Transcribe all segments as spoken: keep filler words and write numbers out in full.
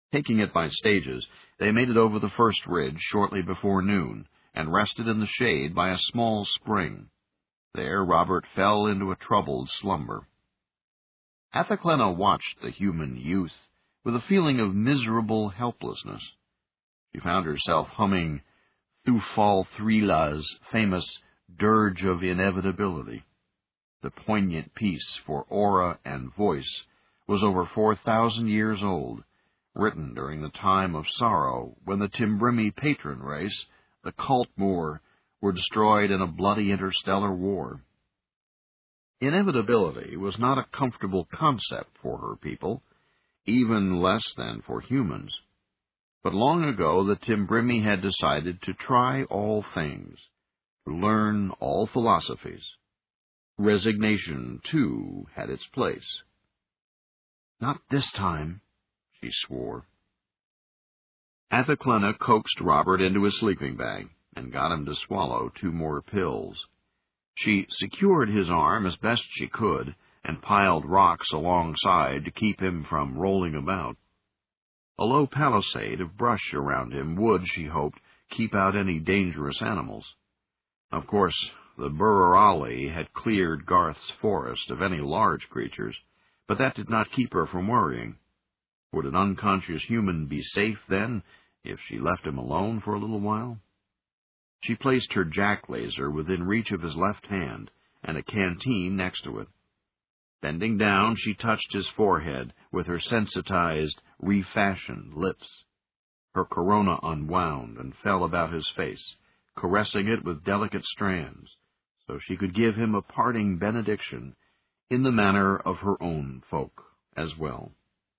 Taking it by stages, they made it over the first ridge shortly before noon, and rested in the shade by a small spring. There Robert fell into a troubled slumber. Athaklena watched the human youth with a feeling of miserable helplessness. She found herself humming Thufal Thrila's famous Dirge of Inevitability. The poignant piece for aura and voice was over four thousand years old, written during the time of sorrow when the Timbrimi patron race, the Kaltmoor, were destroyed in a bloody interstellar war. Inevitability was not a comfortable concept for her people, even less than for humans. But long ago the Timbrimi had decided to try all things, to learn all philosophies. Resignation, too, had its place. "Not this time," she swore. Athaklena coaxed Robert into his sleeping bag and got him to swallow two more pills. She secured his arm as best she could and piled rocks alongside to keep him from rolling about. A low palisade of brush around him would, she hoped, keep out any dangerous animals. Of course, the Burrarali had cleared Garth's forest of any large creatures, but that did not keep her from worrying. Would an unconscious human be safe, then, if she left him alone for a little while? She placed her jack-laser within reach of his left hand, and a canteen next to it. Bending down, she touched his forehead with her sensitized, refashioned lips. Her corona unwound and fell about his face, caressing it with delicate strands, so she could give him a parting benediction in the manner of her own folk as well.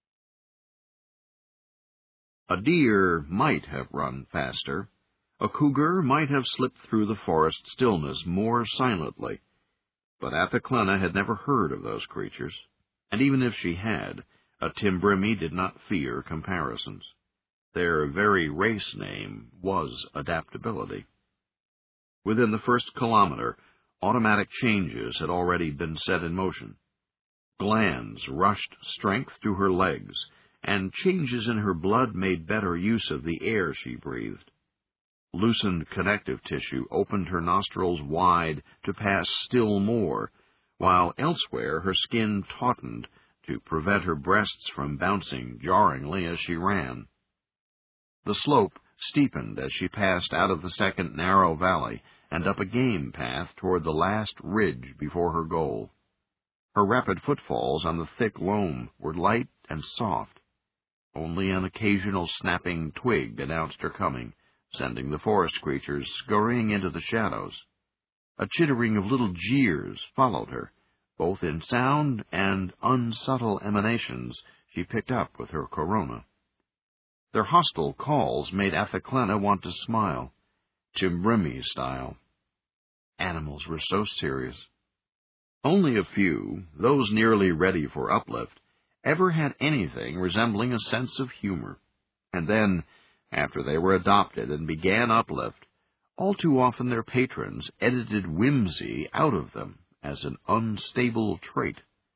A deer might have run faster. A cougar might have slipped through the forest stillness more silently. But Athaklena had never heard of those creatures, and even if she had, a Timbrimi did not fear comparisons. Their very race name was adaptability. Within the first kilometer, automatic changes had already been set in motion. Glands rushed strength to her legs, and changes in her blood made better use of the air she breathed. Loosened connective tissue opened her nostrils wide to pass still more, while elsewhere her skin tautened to prevent her breasts from bouncing jarringly as she ran. The slope steepened as she passed out of the second narrow valley and up a game path toward the last ridge before her goal. Her rapid footfalls on the thick loam were light and soft. Only an occasional snapping twig announced her coming, sending the forest creatures scurrying into the shadows. A chittering of little jeers followed her, both in sound and unsubtle emanations she picked up with her corona. Their hostile calls made Athaklena want to smile, Timbrimi style. Animals were so serious. Only a few, those nearly ready for uplift, ever had anything resembling a sense of humor. And then, after they were adopted and began uplift, all too often their patrons edited whimsy out of them as an unstable trait.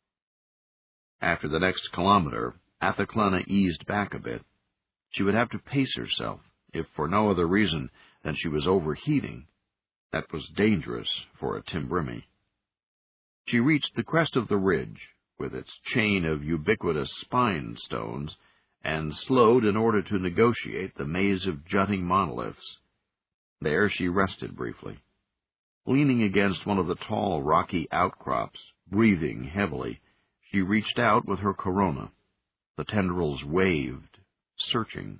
After the next kilometer, Athaklena eased back a bit. She would have to pace herself, if for no other reason than she was overheating. That was dangerous for a Timbrimi. She reached the crest of the ridge, with its chain of ubiquitous spine stones, and slowed in order to negotiate the maze of jutting monoliths. There she rested briefly. Leaning against one of the tall, rocky outcrops, breathing heavily, she reached out with her corona. The tendrils waved, searching.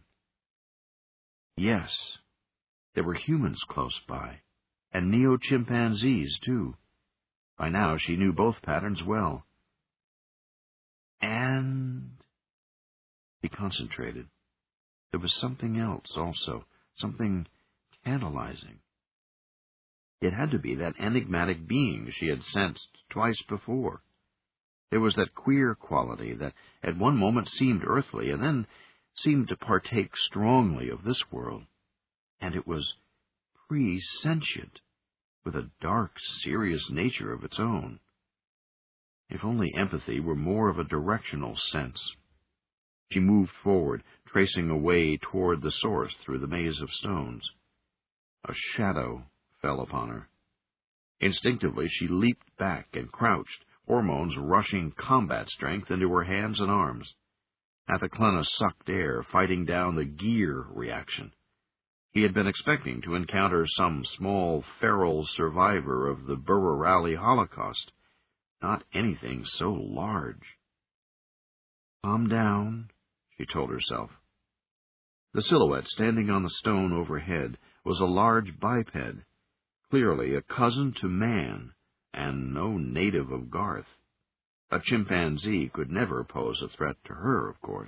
Yes, there were humans close by, and neo-chimpanzees, too. By now she knew both patterns well. And she concentrated. There was something else also, something tantalizing. It had to be that enigmatic being she had sensed twice before. There was that queer quality that at one moment seemed earthly and then seemed to partake strongly of this world. And it was pre-sentient, with a dark, serious nature of its own. If only empathy were more of a directional sense. She moved forward, tracing a way toward the source through the maze of stones. A shadow fell upon her. Instinctively, she leaped back and crouched, hormones rushing combat strength into her hands and arms. Athaklana sucked air, fighting down the gear reaction. He had been expecting to encounter some small, feral survivor of the Burrarali Holocaust, not anything so large. Calm down, she told herself. The silhouette standing on the stone overhead was a large biped, clearly a cousin to man, and no native of Garth. A chimpanzee could never pose a threat to her, of course.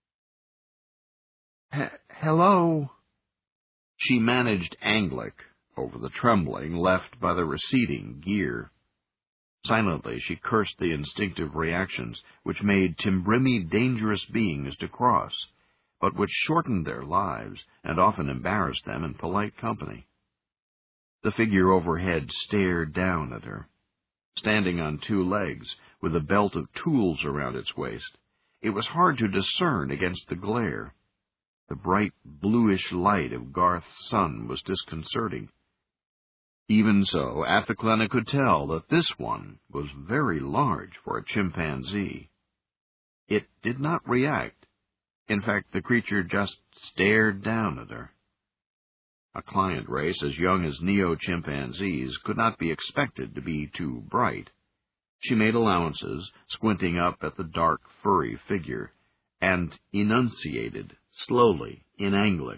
Hello? She managed Anglic over the trembling left by the receding gear. Silently, she cursed the instinctive reactions which made Timbrimi dangerous beings to cross, but which shortened their lives and often embarrassed them in polite company. The figure overhead stared down at her. Standing on two legs, with a belt of tools around its waist, it was hard to discern against the glare. The bright bluish light of Garth's sun was disconcerting. Even so, Athaklana could tell that this one was very large for a chimpanzee. It did not react. In fact, the creature just stared down at her. A client race as young as neo-chimpanzees could not be expected to be too bright. She made allowances, squinting up at the dark, furry figure, and enunciated, slowly, in Anglic.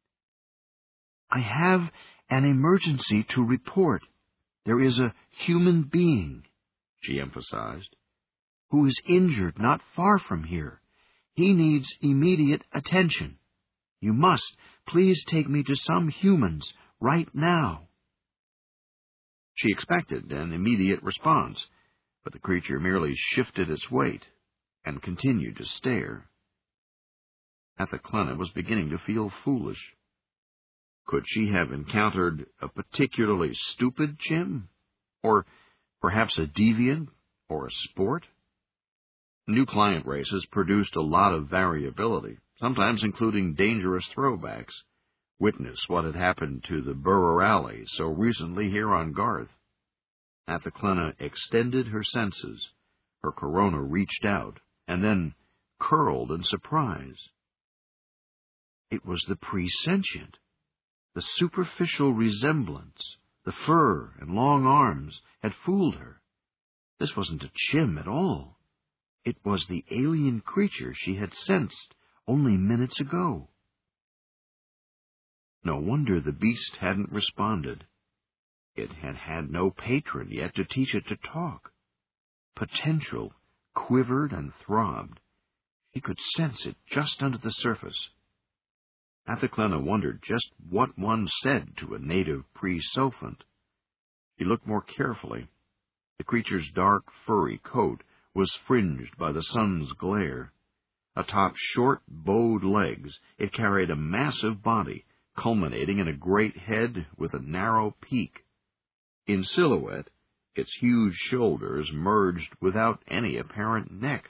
I have an emergency to report. There is a human being, she emphasized, who is injured not far from here. He needs immediate attention. You must please take me to some humans right now. She expected an immediate response, but the creature merely shifted its weight and continued to stare. Athaklana was beginning to feel foolish. Could she have encountered a particularly stupid chim? Or perhaps a deviant or a sport? New client races produced a lot of variability, sometimes including dangerous throwbacks. Witness what had happened to the Burrarali so recently here on Garth. Athaklana extended her senses. Her corona reached out, and then curled in surprise. It was the presentient. The superficial resemblance, the fur and long arms, had fooled her. This wasn't a chim at all. It was the alien creature she had sensed only minutes ago. No wonder the beast hadn't responded. It had had no patron yet to teach it to talk. Potential quivered and throbbed. She could sense it just under the surface. Athaklana wondered just what one said to a native pre-sophant. She looked more carefully. The creature's dark, furry coat was fringed by the sun's glare. Atop short, bowed legs, it carried a massive body, culminating in a great head with a narrow peak. In silhouette, its huge shoulders merged without any apparent neck.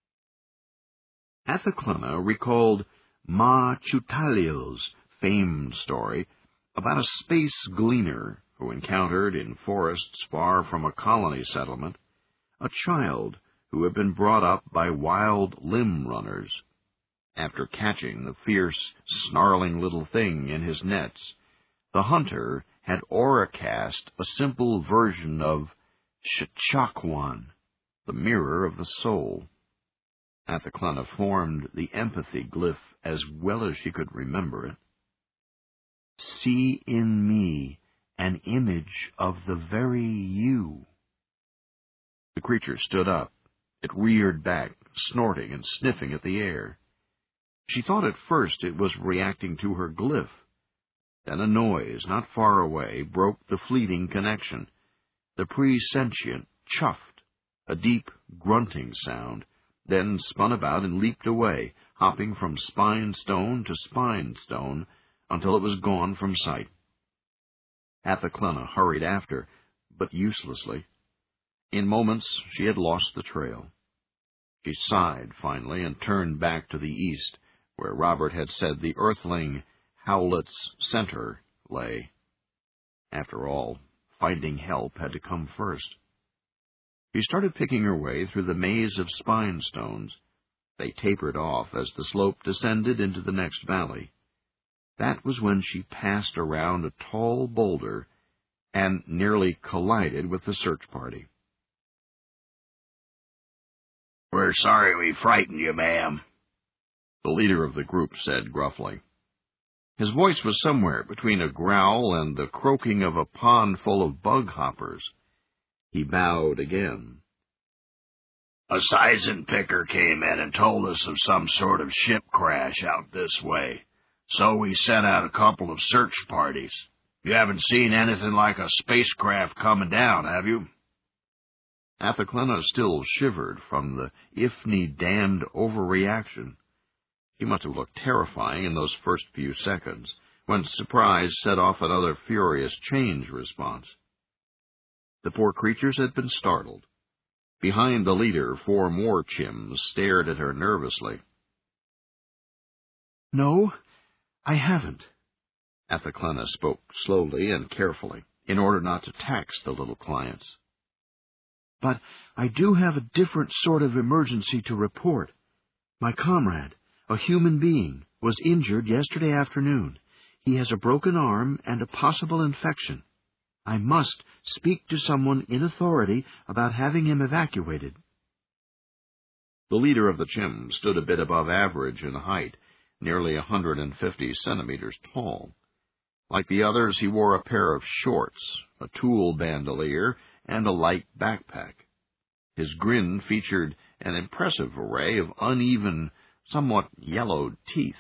Athaklana recalled Ma Chutalil's famed story about a space gleaner who encountered in forests far from a colony settlement a child who had been brought up by wild limb runners. After catching the fierce, snarling little thing in his nets, the hunter had auracast a simple version of Shchakwan, the mirror of the soul. Athaklana formed the empathy glyph as well as she could remember it. See in me an image of the very you. The creature stood up. It reared back, snorting and sniffing at the air. She thought at first it was reacting to her glyph. Then a noise not far away broke the fleeting connection. The presentient chuffed, a deep grunting sound, then spun about and leaped away, hopping from spine stone to spine stone until it was gone from sight. Athaklana hurried after, but uselessly. In moments she had lost the trail. She sighed finally and turned back to the east, where Robert had said the Earthling Howlett's center lay. After all, finding help had to come first. She started picking her way through the maze of spine stones. They tapered off as the slope descended into the next valley. That was when she passed around a tall boulder and nearly collided with the search party. "We're sorry we frightened you, ma'am," the leader of the group said gruffly. His voice was somewhere between a growl and the croaking of a pond full of bug hoppers. He bowed again. "A seisen picker came in and told us of some sort of ship crash out this way, so we sent out a couple of search parties. You haven't seen anything like a spacecraft coming down, have you?" Athaklena still shivered from the Ifni-damned overreaction. He must have looked terrifying in those first few seconds, when surprise set off another furious change response. The poor creatures had been startled. Behind the leader, four more chims stared at her nervously. "No, I haven't." Athaklena spoke slowly and carefully, in order not to tax the little clients. "But I do have a different sort of emergency to report. My comrade, a human being, was injured yesterday afternoon. He has a broken arm and a possible infection. I must speak to someone in authority about having him evacuated." The leader of the chim stood a bit above average in height, nearly a hundred and fifty centimeters tall. Like the others, he wore a pair of shorts, a tool bandolier, and a light backpack. His grin featured an impressive array of uneven, somewhat yellowed teeth.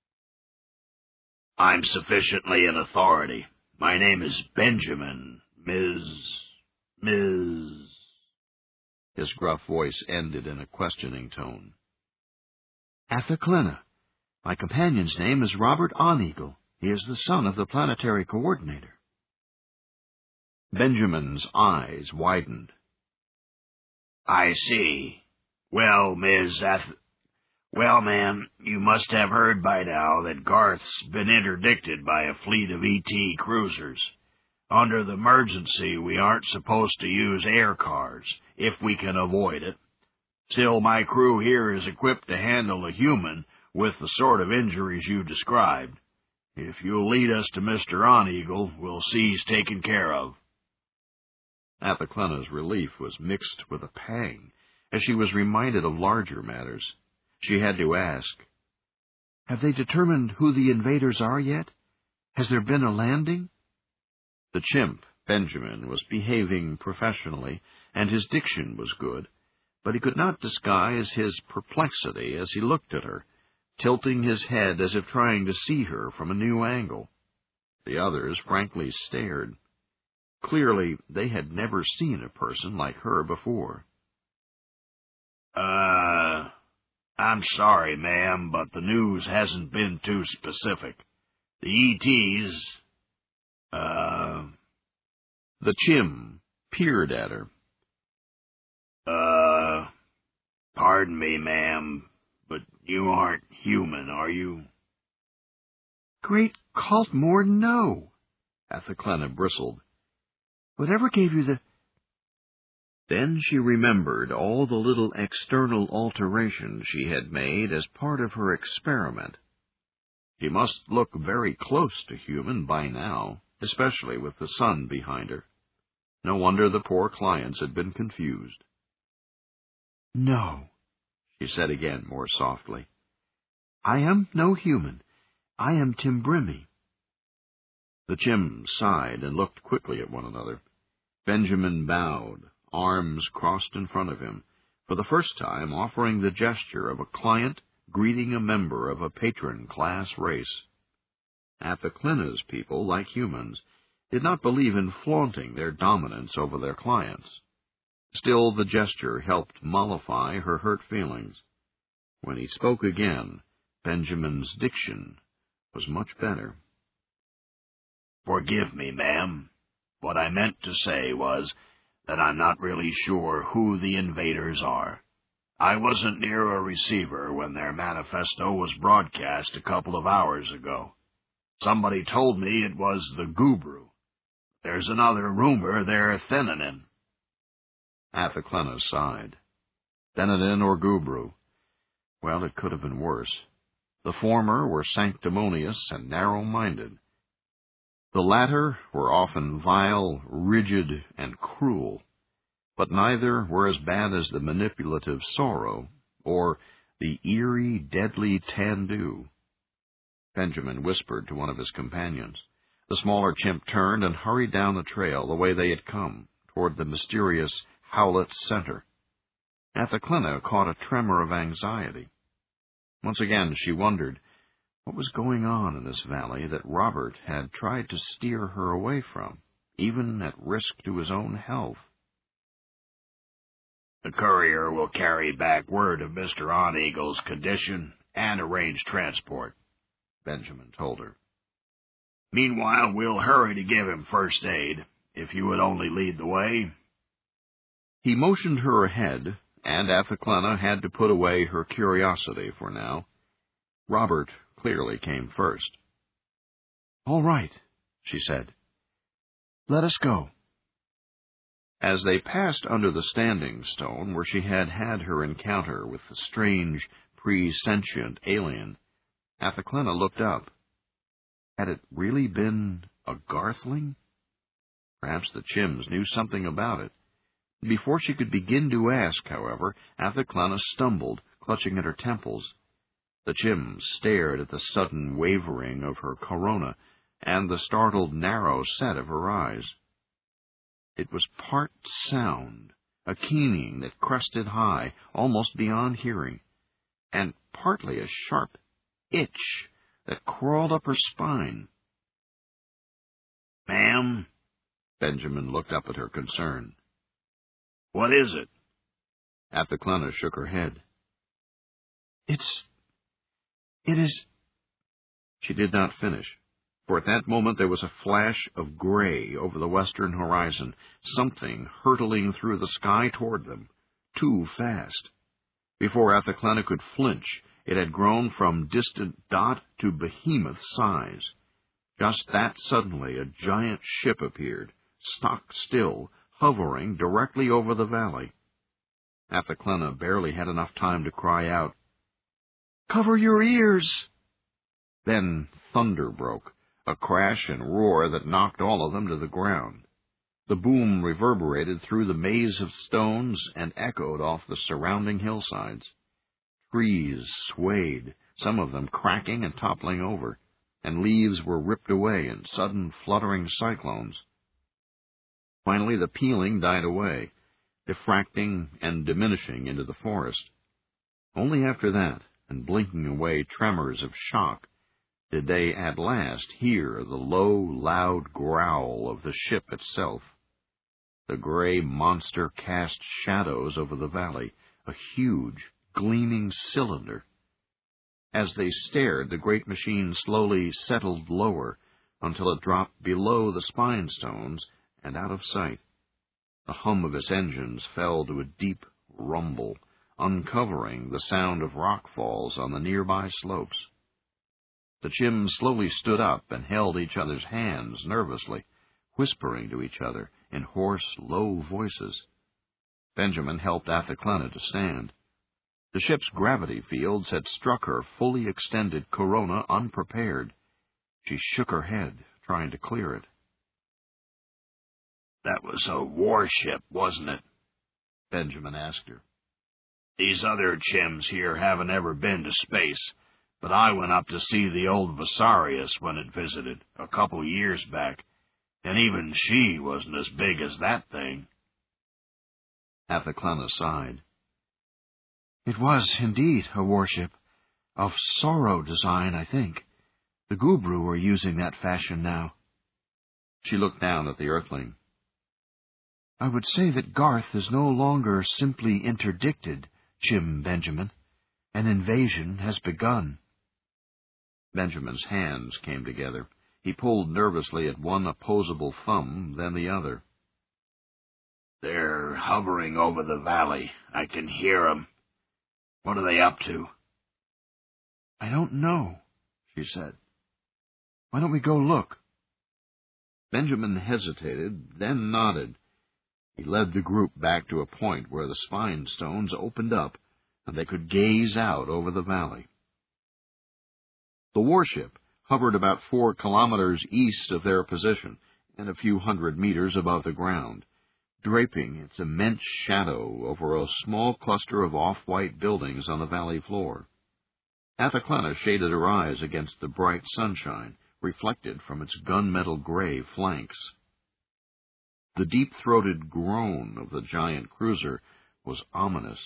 "I'm sufficiently in authority. My name is Benjamin, Miz Miz His gruff voice ended in a questioning tone. "Athaklena. My companion's name is Robert Oneagle. He is the son of the planetary coordinator." Benjamin's eyes widened. "I see. Well, Miz Ath... Well, ma'am, you must have heard by now that Garth's been interdicted by a fleet of E T cruisers. Under the emergency, we aren't supposed to use air cars, if we can avoid it. Still, my crew here is equipped to handle a human with the sort of injuries you described. If you'll lead us to Mister Oneagle, we'll see he's taken care of." Athaklena's relief was mixed with a pang, as she was reminded of larger matters. She had to ask, "Have they determined who the invaders are yet? Has there been a landing?" The chimp, Benjamin, was behaving professionally, and his diction was good, but he could not disguise his perplexity as he looked at her, tilting his head as if trying to see her from a new angle. The others frankly stared. Clearly, they had never seen a person like her before. Uh... I'm sorry, ma'am, but the news hasn't been too specific. The E Ts, uh... The chim peered at her. Uh... Pardon me, ma'am, but you aren't human, are you? "Great Cultmore, no!" Athaklena bristled. "Whatever gave you the—" Then she remembered all the little external alterations she had made as part of her experiment. She must look very close to human by now, especially with the sun behind her. No wonder the poor clients had been confused. "No," she said again more softly. "I am no human. I am Timbrimi." The chim sighed and looked quickly at one another. Benjamin bowed, arms crossed in front of him, for the first time offering the gesture of a client greeting a member of a patron-class race. Athaklena's people, like humans, did not believe in flaunting their dominance over their clients. Still, the gesture helped mollify her hurt feelings. When he spoke again, Benjamin's diction was much better. "Forgive me, ma'am. What I meant to say was that I'm not really sure who the invaders are. I wasn't near a receiver when their manifesto was broadcast a couple of hours ago. Somebody told me it was the Gubru. There's another rumor they're Thenanin." Athaklena sighed. Thenanin or Gubru? Well, it could have been worse. The former were sanctimonious and narrow-minded. The latter were often vile, rigid, and cruel, but neither were as bad as the manipulative Sorrow or the eerie, deadly Tandu. Benjamin whispered to one of his companions. The smaller chimp turned and hurried down the trail the way they had come, toward the mysterious Howlet Center. Athaklena caught a tremor of anxiety. Once again she wondered what was going on in this valley that Robert had tried to steer her away from, even at risk to his own health. "The courier will carry back word of Mister On-Eagle's condition and arrange transport," Benjamin told her. "Meanwhile, we'll hurry to give him first aid, if you would only lead the way." He motioned her ahead, and Athaklena had to put away her curiosity for now. Robert clearly came first. "All right," she said. "Let us go." As they passed under the standing stone where she had had her encounter with the strange, pre-sentient alien, Athaklena looked up. Had it really been a Garthling? Perhaps the Chims knew something about it. Before she could begin to ask, however, Athaklena stumbled, clutching at her temples. The Chims stared at the sudden wavering of her corona and the startled narrow set of her eyes. It was part sound, a keening that crested high, almost beyond hearing, and partly a sharp itch that crawled up her spine. "Ma'am?" Benjamin looked up at her, concerned. "What is it?" Athaklena shook her head. It's... it is... She did not finish, for at that moment there was a flash of gray over the western horizon, something hurtling through the sky toward them, too fast. Before Athaklena could flinch, it had grown from distant dot to behemoth size. Just that suddenly a giant ship appeared, stock still, hovering directly over the valley. Athaklena barely had enough time to cry out, "Cover your ears!" Then thunder broke, a crash and roar that knocked all of them to the ground. The boom reverberated through the maze of stones and echoed off the surrounding hillsides. Trees swayed, some of them cracking and toppling over, and leaves were ripped away in sudden fluttering cyclones. Finally the pealing died away, diffracting and diminishing into the forest. Only after that, and blinking away tremors of shock, did they at last hear the low, loud growl of the ship itself. The gray monster cast shadows over the valley, a huge, gleaming cylinder. As they stared, the great machine slowly settled lower until it dropped below the spine stones and out of sight. The hum of its engines fell to a deep rumble, uncovering the sound of rock falls on the nearby slopes. The Chims slowly stood up and held each other's hands nervously, whispering to each other in hoarse, low voices. Benjamin helped Athaklena to stand. The ship's gravity fields had struck her fully extended corona unprepared. She shook her head, trying to clear it. "That was a warship, wasn't it?" Benjamin asked her. "These other Chims here haven't ever been to space, but I went up to see the old Vasarius when it visited, a couple years back, and even she wasn't as big as that thing." Athaklena sighed. "It was, indeed, a warship. Of Sorrow design, I think. The Gubru are using that fashion now." She looked down at the Earthling. "I would say that Garth is no longer simply interdicted, Chim Benjamin. An invasion has begun." Benjamin's hands came together. He pulled nervously at one opposable thumb, then the other. "They're hovering over the valley. I can hear 'em. What are they up to? I don't know, she said. Why don't we go look? Benjamin hesitated, then nodded. He led the group back to a point where the spine stones opened up, and they could gaze out over the valley. The warship hovered about four kilometers east of their position and a few hundred meters above the ground, draping its immense shadow over a small cluster of off-white buildings on the valley floor. Athaklana shaded her eyes against the bright sunshine, reflected from its gunmetal gray flanks. The deep-throated groan of the giant cruiser was ominous.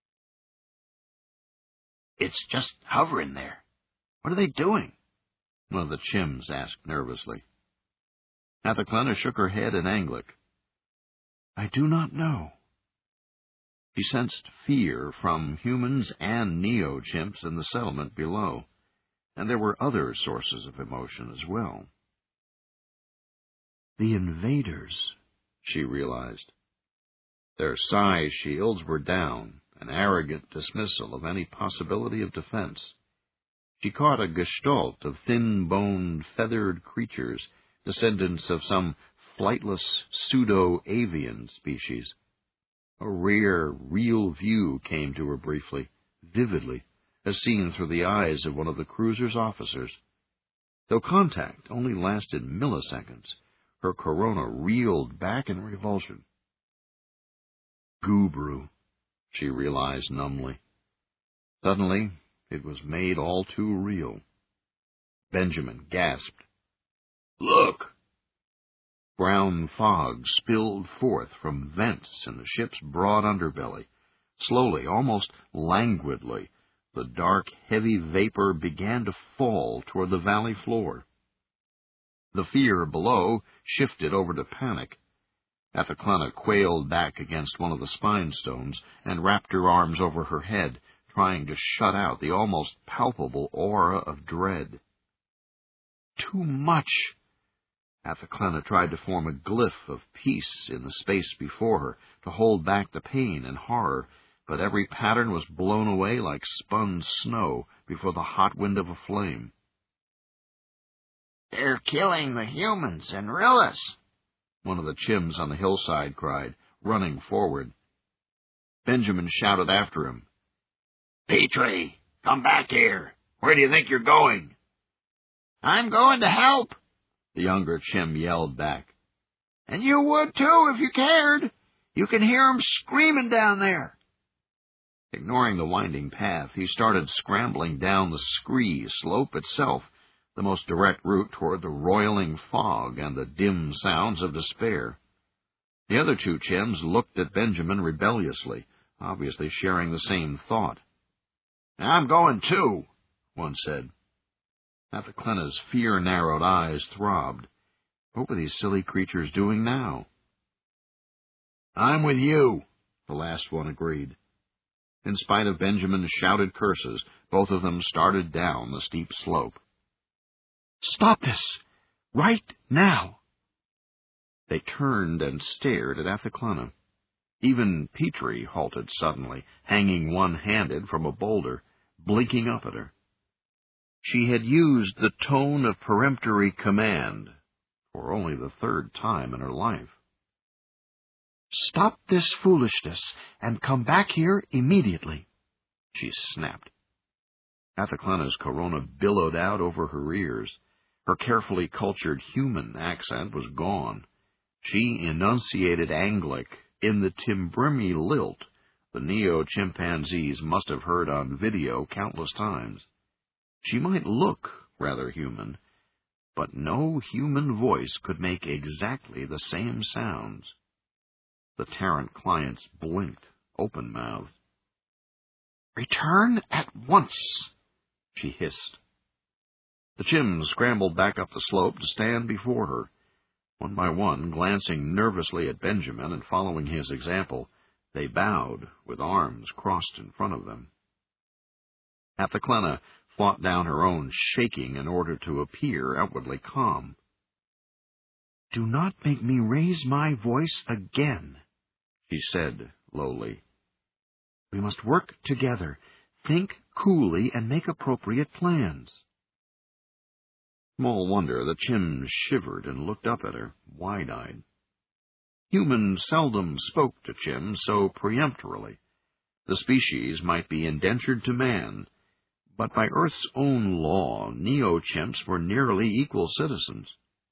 It's just hovering there. What are they doing? One of the Chims asked nervously. Athaklana shook her head in Anglic. I do not know. She sensed fear from humans and neo-chimps in the settlement below, and there were other sources of emotion as well. The invaders, she realized. Their psi shields were down, an arrogant dismissal of any possibility of defense. She caught a gestalt of thin-boned, feathered creatures, descendants of some flightless pseudo-avian species. A rare, real view came to her briefly, vividly, as seen through the eyes of one of the cruiser's officers. Though contact only lasted milliseconds, her corona reeled back in revulsion. Gubru, she realized numbly. Suddenly, it was made all too real. Benjamin gasped. Look! Brown fog spilled forth from vents in the ship's broad underbelly. Slowly, almost languidly, the dark, heavy vapor began to fall toward the valley floor. The fear below shifted over to panic. Athaklana quailed back against one of the spine stones and wrapped her arms over her head, trying to shut out the almost palpable aura of dread. Too much! Athaklana tried to form a glyph of peace in the space before her, to hold back the pain and horror, but every pattern was blown away like spun snow before the hot wind of a flame. They're killing the humans and Rillis, one of the Chims on the hillside cried, running forward. Benjamin shouted after him. Petrie, come back here. Where do you think you're going? I'm going to help, the younger Chim yelled back. And you would, too, if you cared. You can hear 'em screaming down there. Ignoring the winding path, he started scrambling down the scree slope itself, the most direct route toward the roiling fog and the dim sounds of despair. The other two Chims looked at Benjamin rebelliously, obviously sharing the same thought. I'm going, too, one said. Athaklana's fear-narrowed eyes throbbed. What were these silly creatures doing now? I'm with you, the last one agreed. In spite of Benjamin's shouted curses, both of them started down the steep slope. Stop this! Right now! They turned and stared at Athaklana. Even Petrie halted suddenly, hanging one-handed from a boulder, blinking up at her. She had used the tone of peremptory command for only the third time in her life. Stop this foolishness and come back here immediately, she snapped. Athaklana's corona billowed out over her ears. Her carefully cultured human accent was gone. She enunciated Anglic in the Timbrimi lilt the neo-chimpanzees must have heard on video countless times. She might look rather human, but no human voice could make exactly the same sounds. The Tarrant clients blinked, open-mouthed. Return at once, she hissed. The Chims scrambled back up the slope to stand before her. One by one, glancing nervously at Benjamin and following his example, they bowed with arms crossed in front of them. Athaklana fought down her own shaking in order to appear outwardly calm. Do not make me raise my voice again, she said lowly. We must work together, think coolly and make appropriate plans. Small wonder the Chim shivered and looked up at her, wide-eyed. Humans seldom spoke to Chim so peremptorily. The species might be indentured to man, but by Earth's own law, Neo-Chimps were nearly equal citizens.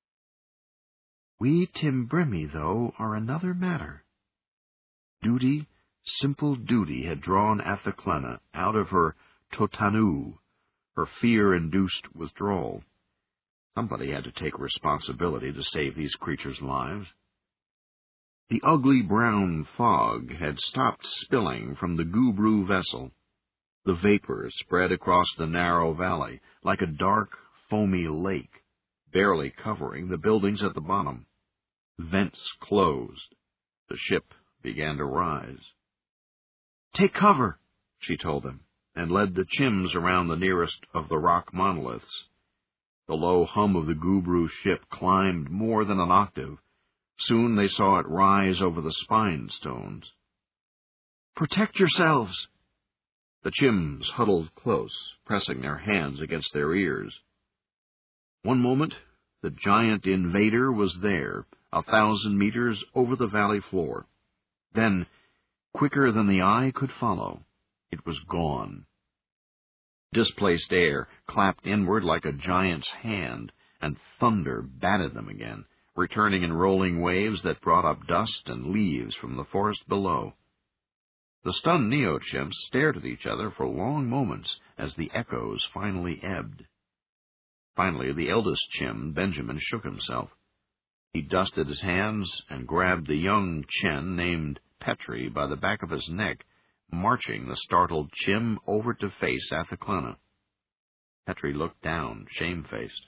We Timbrimi, though, are another matter. Duty, simple duty, had drawn Athaclena out of her totanu, her fear-induced withdrawal. Somebody had to take responsibility to save these creatures' lives. The ugly brown fog had stopped spilling from the Gubru vessel. The vapor spread across the narrow valley like a dark, foamy lake, barely covering the buildings at the bottom. Vents closed. The ship began to rise. "Take cover," she told them, and led the Chims around the nearest of the rock monoliths. The low hum of the Gubru ship climbed more than an octave. Soon they saw it rise over the spine stones. "Protect yourselves." The Chims huddled close, pressing their hands against their ears. One moment, the giant invader was there, a thousand meters over the valley floor. Then, quicker than the eye could follow, it was gone. Displaced air clapped inward like a giant's hand, and thunder batted them again, returning in rolling waves that brought up dust and leaves from the forest below. The stunned Neo-Chimps stared at each other for long moments as the echoes finally ebbed. Finally, the eldest Chim, Benjamin, shook himself. He dusted his hands and grabbed the young Chen named Petri by the back of his neck, marching the startled Chim over to face Athaclena. Petri looked down, shamefaced.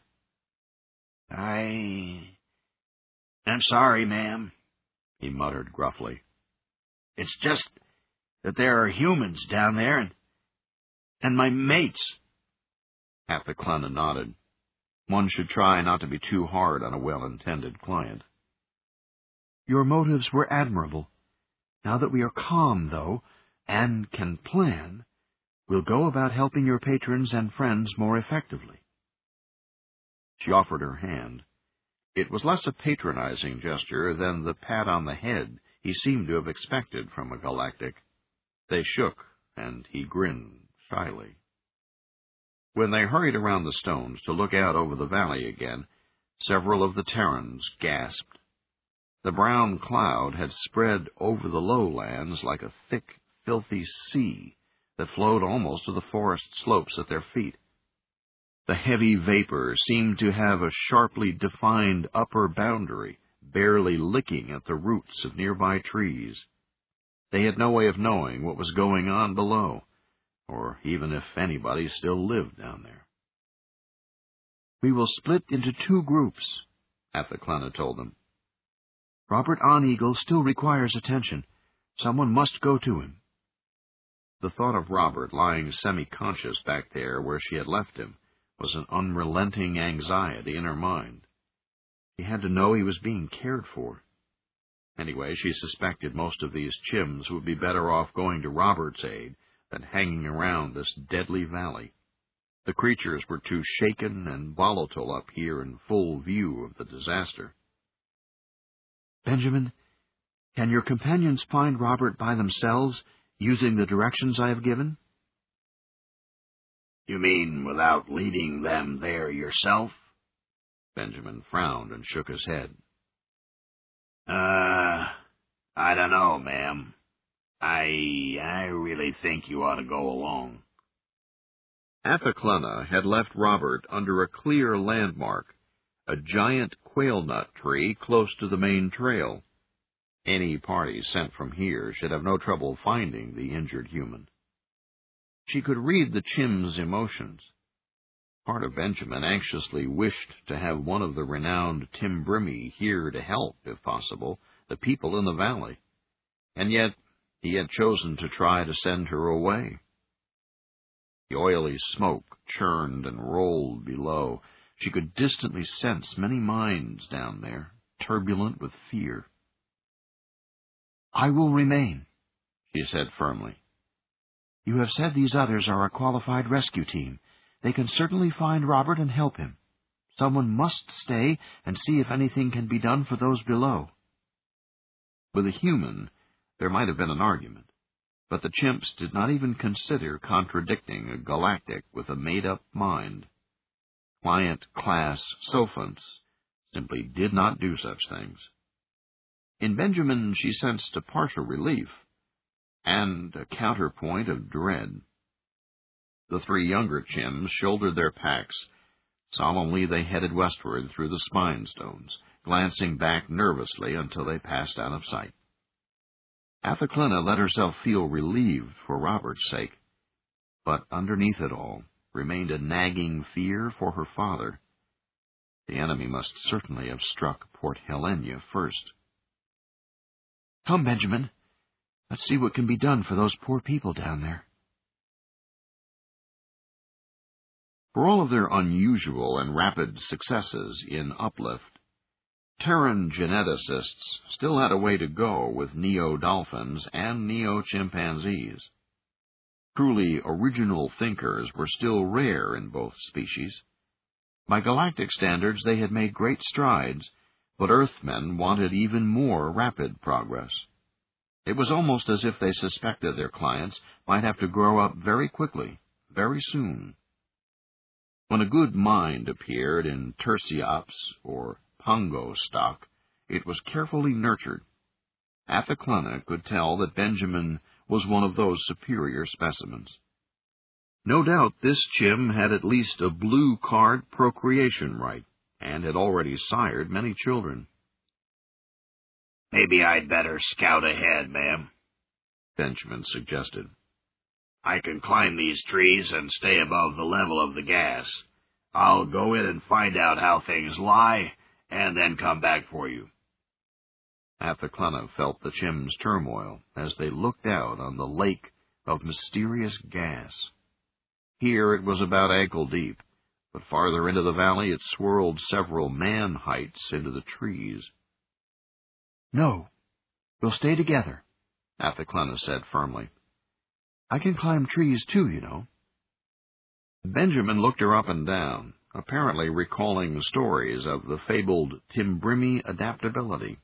I... I'm sorry, ma'am, he muttered gruffly. It's just that there are humans down there, and, and my mates. Athaclena nodded. One should try not to be too hard on a well-intended client. "Your motives were admirable. Now that we are calm, though, and can plan, we'll go about helping your patrons and friends more effectively." She offered her hand. It was less a patronizing gesture than the pat on the head he seemed to have expected from a galactic. They shook, and he grinned shyly. When they hurried around the stones to look out over the valley again, several of the Terrans gasped. The brown cloud had spread over the lowlands like a thick, filthy sea that flowed almost to the forest slopes at their feet. The heavy vapor seemed to have a sharply defined upper boundary, barely licking at the roots of nearby trees. They had no way of knowing what was going on below, or even if anybody still lived down there. "We will split into two groups," Athaclena told them. "Robert On-Eagle still requires attention. Someone must go to him." The thought of Robert lying semi-conscious back there where she had left him was an unrelenting anxiety in her mind. She had to know he was being cared for. Anyway, she suspected most of these Chims would be better off going to Robert's aid than hanging around this deadly valley. The creatures were too shaken and volatile up here in full view of the disaster. "Benjamin, can your companions find Robert by themselves, using the directions I have given?" You mean without leading them there yourself? Benjamin frowned and shook his head. Uh, I don't know, ma'am. I, I really think you ought to go along. Athaclena had left Robert under a clear landmark, a giant quail-nut tree close to the main trail. Any party sent from here should have no trouble finding the injured human. She could read the Chim's emotions. Part of Benjamin anxiously wished to have one of the renowned Timbrimi here to help, if possible, the people in the valley, and yet he had chosen to try to send her away. The oily smoke churned and rolled below. She could distantly sense many minds down there, turbulent with fear. "I will remain," she said firmly. You have said these others are a qualified rescue team. They can certainly find Robert and help him. Someone must stay and see if anything can be done for those below. With a human, there might have been an argument, but the chimps did not even consider contradicting a galactic with a made-up mind. Client-class sophonts simply did not do such things. In Benjamin she sensed a partial relief, and a counterpoint of dread. The three younger chimps shouldered their packs. Solemnly they headed westward through the spine stones, glancing back nervously until they passed out of sight. Athaklina let herself feel relieved for Robert's sake, but underneath it all remained a nagging fear for her father. The enemy must certainly have struck Port Helena first. Come, Benjamin. Let's see what can be done for those poor people down there. For all of their unusual and rapid successes in uplift, Terran geneticists still had a way to go with neo-dolphins and neo-chimpanzees. Truly original thinkers were still rare in both species. By galactic standards, they had made great strides, but Earthmen wanted even more rapid progress. It was almost as if they suspected their clients might have to grow up very quickly, very soon. When a good mind appeared in Tertsiops or Pongo stock, it was carefully nurtured. Athaklina could tell that Benjamin was one of those superior specimens. No doubt this chim had at least a blue card procreation right, and had already sired many children. Maybe I'd better scout ahead, ma'am, Benjamin suggested. I can climb these trees and stay above the level of the gas. I'll go in and find out how things lie, and then come back for you. Athaklina felt the chim's turmoil as they looked out on the lake of mysterious gas. Here it was about ankle deep, but farther into the valley it swirled several man-heights into the trees. No, we'll stay together, Athaklina said firmly. I can climb trees too, you know. Benjamin looked her up and down, apparently recalling stories of the fabled Timbrimi adaptability.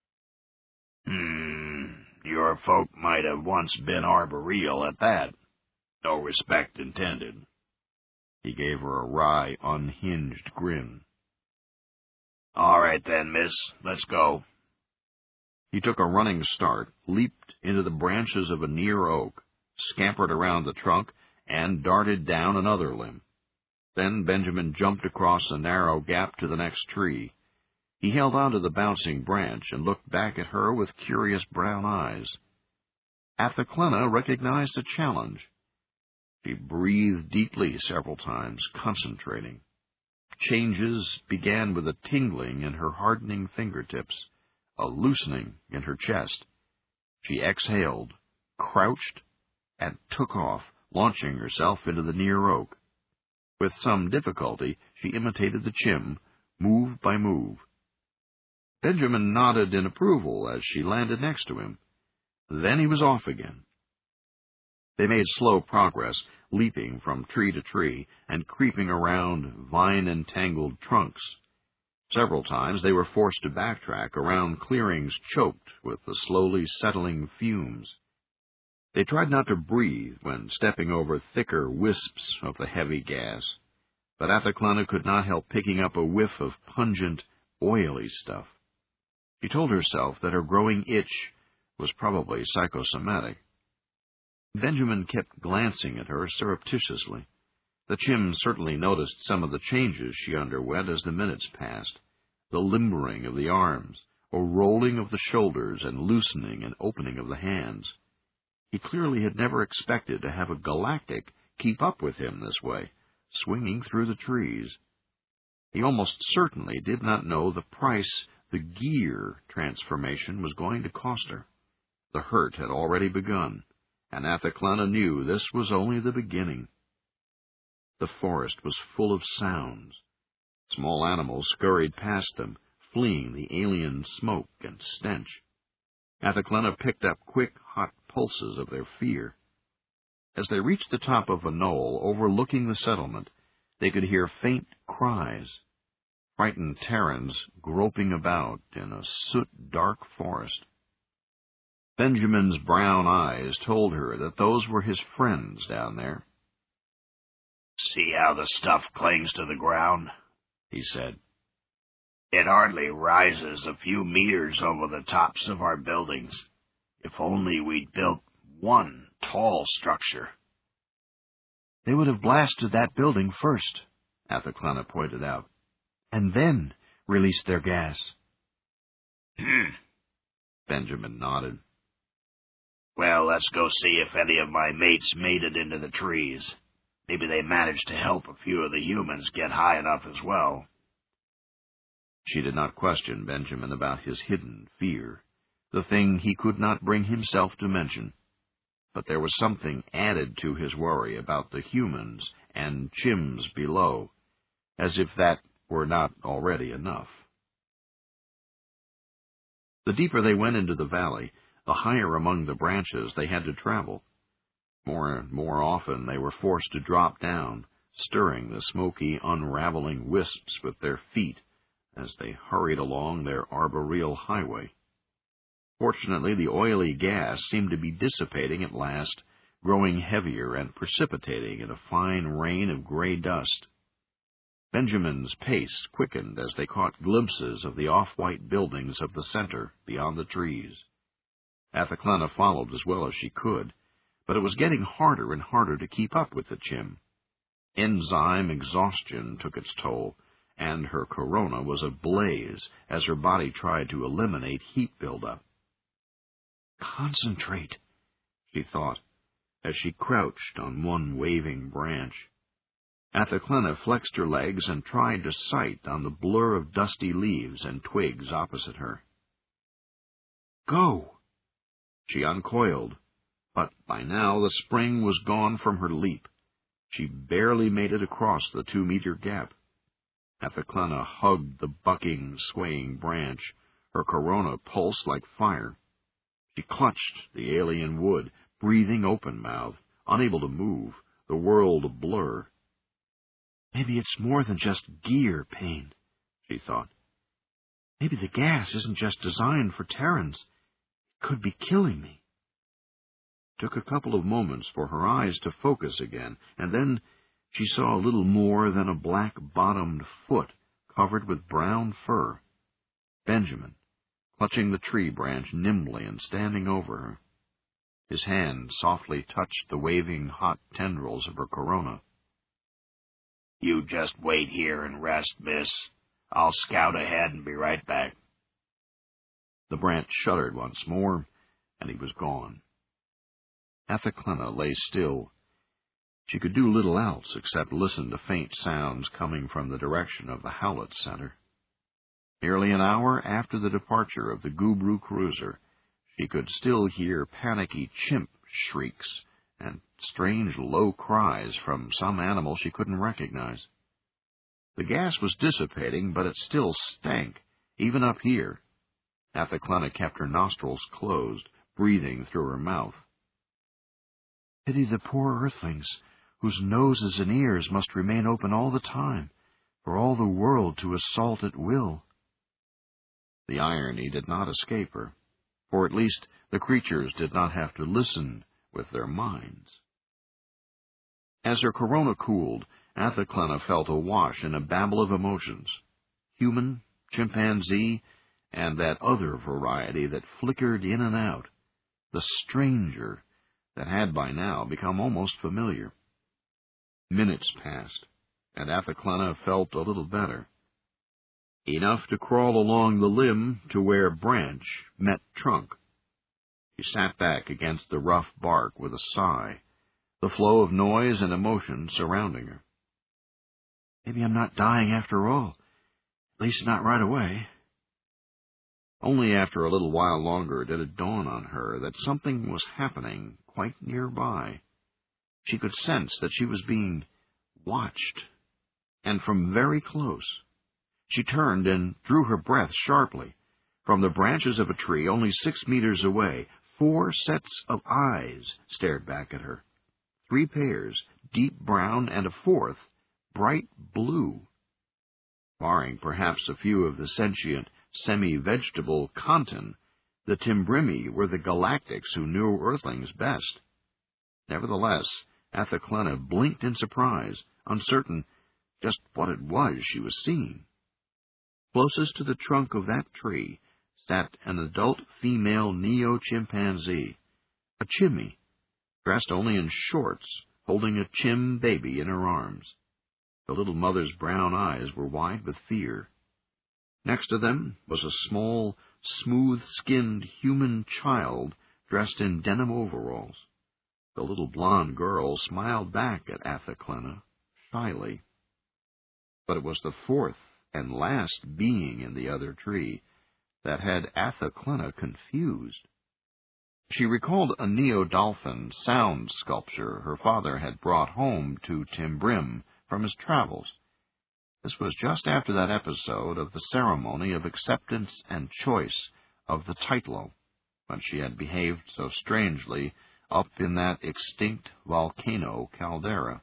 Hmm, your folk might have once been arboreal at that. No respect intended. He gave her a wry, unhinged grin. All right then, miss, let's go. He took a running start, leaped into the branches of a near oak, scampered around the trunk, and darted down another limb. Then Benjamin jumped across a narrow gap to the next tree. He held onto the bouncing branch and looked back at her with curious brown eyes. Athaklina recognized a challenge. She breathed deeply several times, concentrating. Changes began with a tingling in her hardening fingertips, a loosening in her chest. She exhaled, crouched, and took off, launching herself into the near oak. With some difficulty, she imitated the chim, move by move. Benjamin nodded in approval as she landed next to him. Then he was off again. They made slow progress, leaping from tree to tree and creeping around vine-entangled trunks. Several times they were forced to backtrack around clearings choked with the slowly settling fumes. They tried not to breathe when stepping over thicker wisps of the heavy gas, but Athaklina could not help picking up a whiff of pungent, oily stuff. She told herself that her growing itch was probably psychosomatic. Benjamin kept glancing at her surreptitiously. The chim certainly noticed some of the changes she underwent as the minutes passed, the limbering of the arms, a rolling of the shoulders, and loosening and opening of the hands. He clearly had never expected to have a galactic keep up with him this way, swinging through the trees. He almost certainly did not know the price the gear transformation was going to cost her. The hurt had already begun, and Athaklina knew this was only the beginning. The forest was full of sounds. Small animals scurried past them, fleeing the alien smoke and stench. Athaklina picked up quick, hot pulses of their fear. As they reached the top of a knoll overlooking the settlement, they could hear faint cries, frightened Terrans groping about in a soot-dark forest. Benjamin's brown eyes told her that those were his friends down there. "See how the stuff clings to the ground?" he said. "It hardly rises a few meters over the tops of our buildings. If only we'd built one tall structure." "They would have blasted that building first," Athaklana pointed out, "and then released their gas." Hmm. Benjamin nodded. "Well, let's go see if any of my mates made it into the trees. Maybe they managed to help a few of the humans get high enough as well." She did not question Benjamin about his hidden fear, the thing he could not bring himself to mention. But there was something added to his worry about the humans and Chims below, as if that were not already enough. The deeper they went into the valley, the higher among the branches they had to travel. More and more often they were forced to drop down, stirring the smoky, unraveling wisps with their feet as they hurried along their arboreal highway. Fortunately, the oily gas seemed to be dissipating at last, growing heavier and precipitating in a fine rain of gray dust. Benjamin's pace quickened as they caught glimpses of the off-white buildings of the center beyond the trees. Athaklana followed as well as she could, but it was getting harder and harder to keep up with the Chim. Enzyme exhaustion took its toll, and her corona was ablaze as her body tried to eliminate heat buildup. "Concentrate," she thought, as she crouched on one waving branch. Athaklana flexed her legs and tried to sight on the blur of dusty leaves and twigs opposite her. "Go!" She uncoiled, but by now the spring was gone from her leap. She barely made it across the two-meter gap. Athaklana hugged the bucking, swaying branch. Her corona pulsed like fire. She clutched the alien wood, breathing open-mouthed, unable to move, the world a blur. "Maybe it's more than just gear pain," she thought. "Maybe the gas isn't just designed for Terrans. It could be killing me." It took a couple of moments for her eyes to focus again, and then she saw a little more than a black-bottomed foot covered with brown fur. Benjamin, clutching the tree branch nimbly and standing over her. His hand softly touched the waving hot tendrils of her corona. "You just wait here and rest, miss. I'll scout ahead and be right back." The branch shuddered once more, and he was gone. Athaklana lay still. She could do little else except listen to faint sounds coming from the direction of the Howlett Center. Nearly an hour after the departure of the Gubru cruiser, she could still hear panicky chimp shrieks and strange low cries from some animal she couldn't recognize. The gas was dissipating, but it still stank, even up here. Athaklana kept her nostrils closed, breathing through her mouth. "Pity the poor earthlings, whose noses and ears must remain open all the time, for all the world to assault at will." The irony did not escape her, for at least the creatures did not have to listen with their minds. As her corona cooled, Athaklana felt awash in a babble of emotions, human, chimpanzee, and that other variety that flickered in and out, the stranger that had by now become almost familiar. Minutes passed, and Athaklana felt a little better. Enough to crawl along the limb to where branch met trunk. She sat back against the rough bark with a sigh, the flow of noise and emotion surrounding her. "Maybe I'm not dying after all, at least not right away." Only after a little while longer did it dawn on her that something was happening quite nearby. She could sense that she was being watched, and from very close. She turned and drew her breath sharply. From the branches of a tree only six meters away, four sets of eyes stared back at her. three pairs, deep brown, and a fourth, bright blue. Barring perhaps a few of the sentient, semi-vegetable Kontin, the Timbrimi were the galactics who knew Earthlings best. Nevertheless, Athaclena blinked in surprise, uncertain just what it was she was seeing. Closest to the trunk of that tree sat an adult female neo-chimpanzee, a chimmy, dressed only in shorts, holding a chim baby in her arms. The little mother's brown eyes were wide with fear. Next to them was a small, smooth-skinned human child dressed in denim overalls. The little blonde girl smiled back at Athaclena, shyly. But it was the fourth and last being in the other tree that had Athaclena confused. She recalled a neo-dolphin sound sculpture her father had brought home to Timbrim from his travels. This was just after that episode of the ceremony of acceptance and choice of the Titlo, when she had behaved so strangely up in that extinct volcano caldera.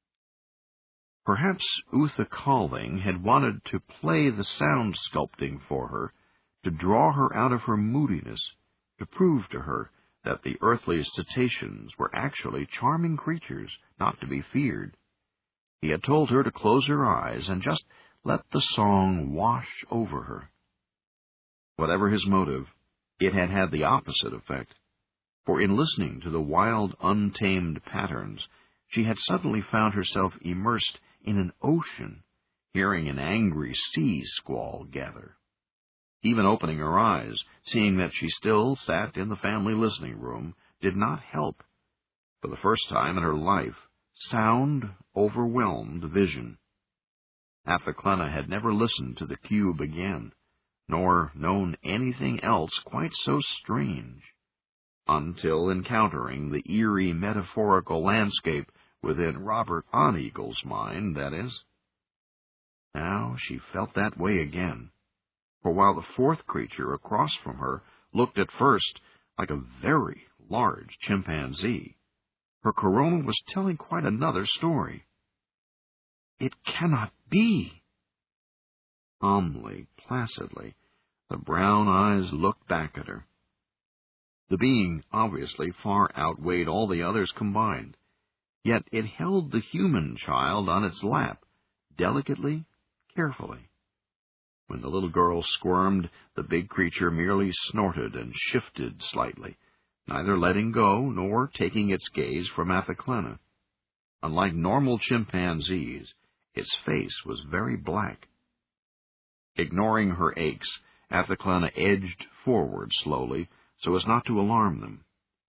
Perhaps Uther Calving had wanted to play the sound sculpting for her, to draw her out of her moodiness, to prove to her that the earthly cetaceans were actually charming creatures, not to be feared. He had told her to close her eyes and just let the song wash over her. Whatever his motive, it had had the opposite effect, for in listening to the wild, untamed patterns, she had suddenly found herself immersed in an ocean, hearing an angry sea squall gather. Even opening her eyes, seeing that she still sat in the family listening room, did not help. For the first time in her life, sound overwhelmed vision. Athaclena had never listened to the cube again, nor known anything else quite so strange, until encountering the eerie metaphorical landscape within Robert Oneagle's mind, that is. Now she felt that way again, for while the fourth creature across from her looked at first like a very large chimpanzee, her corona was telling quite another story. It cannot be! Calmly, placidly, the brown eyes looked back at her. The being obviously far outweighed all the others combined, yet it held the human child on its lap, delicately, carefully. When the little girl squirmed, the big creature merely snorted and shifted slightly, neither letting go nor taking its gaze from Athaclena. Unlike normal chimpanzees, its face was very black. Ignoring her aches, Athaclena edged forward slowly so as not to alarm them.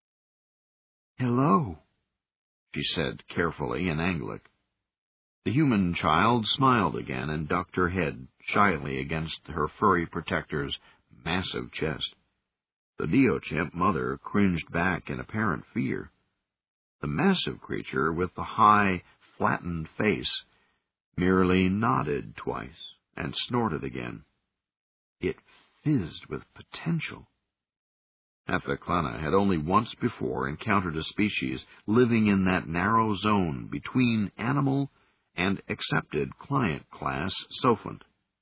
"Hello," she said carefully in Anglic. The human child smiled again and ducked her head shyly against her furry protector's massive chest. The neo-chimp mother cringed back in apparent fear. The massive creature with the high, flattened face merely nodded twice and snorted again. It fizzed with potential. Athaclena had only once before encountered a species living in that narrow zone between animal and accepted client class sophont.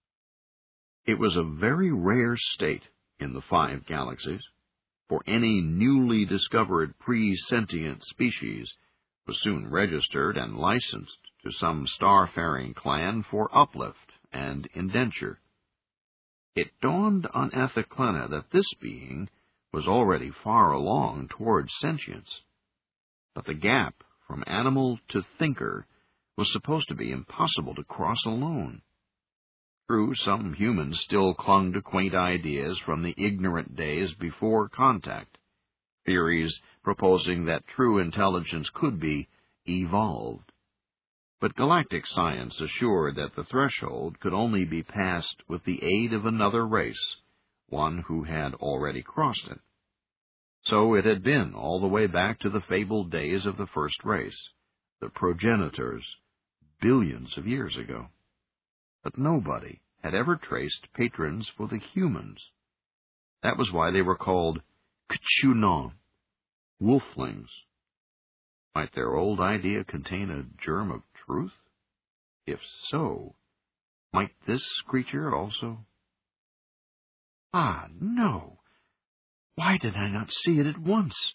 It was a very rare state in the five galaxies, for any newly discovered pre-sentient species was soon registered and licensed to some star-faring clan for uplift and indenture. It dawned on Athaclena that this being was already far along towards sentience, but the gap from animal to thinker was supposed to be impossible to cross alone. True, some humans still clung to quaint ideas from the ignorant days before contact, theories proposing that true intelligence could be evolved. But galactic science assured that the threshold could only be passed with the aid of another race, one who had already crossed it. So it had been all the way back to the fabled days of the first race, the progenitors, billions of years ago. But nobody had ever traced patrons for the humans. That was why they were called Kchunon, wolflings. Might their old idea contain a germ of truth? If so, might this creature also? Ah, no! Why did I not see it at once?